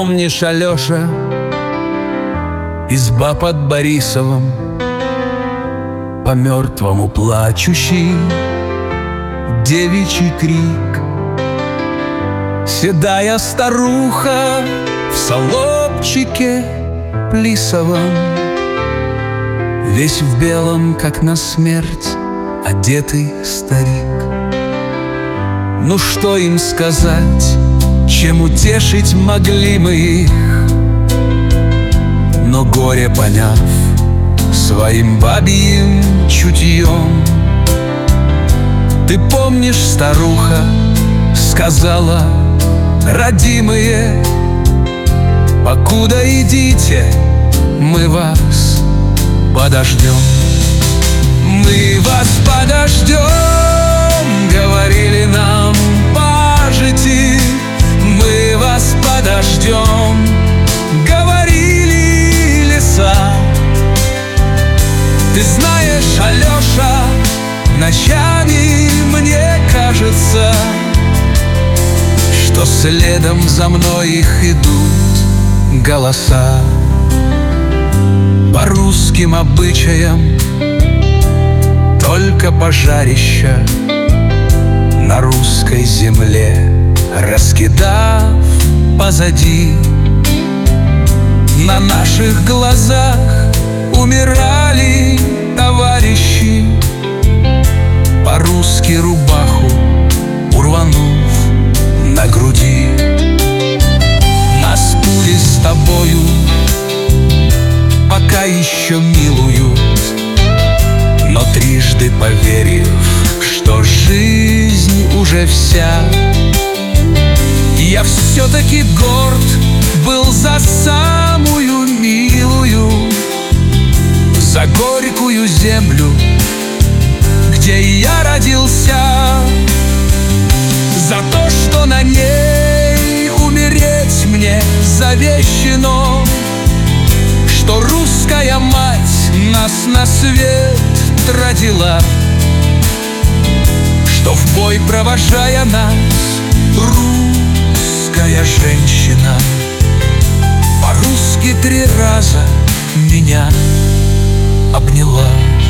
Помнишь, Алеша, изба под Борисовым, по мертвому плачущий девичий крик? Седая старуха в салопчике плисовом, весь в белом, как на смерть, одетый старик. Ну что им сказать, чем утешить могли мы их? Но горе поняв своим бабьим чутьем, ты помнишь, старуха сказала: родимые, покуда идите, мы вас подождем. Мы вас подождем, говорили нам пажити. Мы вас подождем, говорили леса. Ты знаешь, Алеша, ночами мне кажется, что следом за мной их идут голоса. По русским обычаям только пожарища на русской земле раскидав позади. На наших глазах умирали товарищи, по-русски рубаху урванув на груди. Нас пули с тобою пока еще милуют, но трижды поверив, что жизнь уже вся, я все-таки горд был за самую милую, за горькую землю, где я родился, за то, что на ней умереть мне завещено, что русская мать нас на свет родила, что в бой провожая нас русская женщина по-русски 3 раза меня обняла.